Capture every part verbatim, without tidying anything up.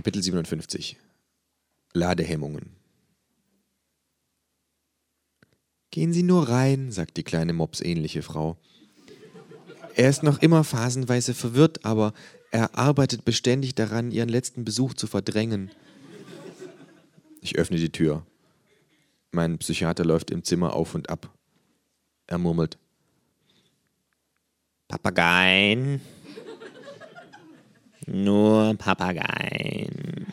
Kapitel siebenundfünfzig. Ladehemmungen. Gehen Sie nur rein, sagt die kleine mopsähnliche Frau. Er ist noch immer phasenweise verwirrt, aber er arbeitet beständig daran, Ihren letzten Besuch zu verdrängen. Ich öffne die Tür. Mein Psychiater läuft im Zimmer auf und ab. Er murmelt. Papageien. Nur Papageien.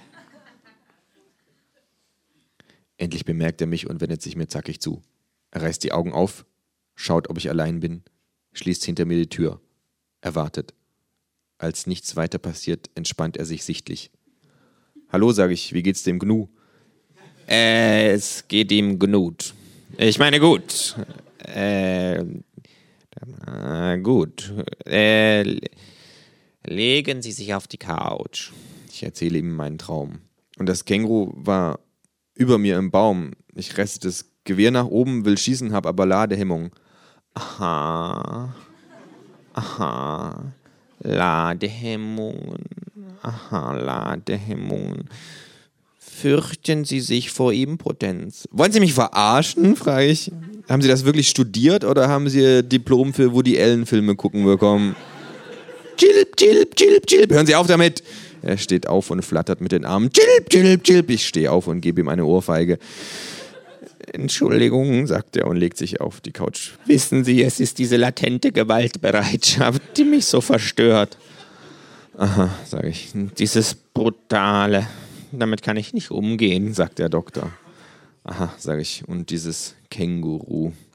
Endlich bemerkt er mich und wendet sich mir zackig zu. Er reißt die Augen auf, schaut, ob ich allein bin, schließt hinter mir die Tür. Er wartet. Als nichts weiter passiert, entspannt er sich sichtlich. Hallo, sage ich, wie geht's dem Gnu? Äh, es geht ihm gut. Ich meine gut. Äh, äh gut. Äh, legen Sie sich auf die Couch. Ich erzähle ihm meinen Traum. Und das Känguru war über mir im Baum. Ich reste das Gewehr nach oben, will schießen, hab aber Ladehemmung. Aha. Aha. Ladehemmungen. Aha, Ladehemmungen. Fürchten Sie sich vor Impotenz. Wollen Sie mich verarschen, frage ich. Haben Sie das wirklich studiert oder haben Sie Ihr Diplom für Woody Allen-Filme gucken bekommen? Chilp, chilp, chilp, chilp. Hören Sie auf damit. Er steht auf und flattert mit den Armen. Chilp, chilp, chilp. Ich stehe auf und gebe ihm eine Ohrfeige. Entschuldigung, sagt er und legt sich auf die Couch. Wissen Sie, es ist diese latente Gewaltbereitschaft, die mich so verstört. Aha, sage ich. Dieses Brutale, damit kann ich nicht umgehen, sagt der Doktor. Aha, sage ich. Und dieses Känguru.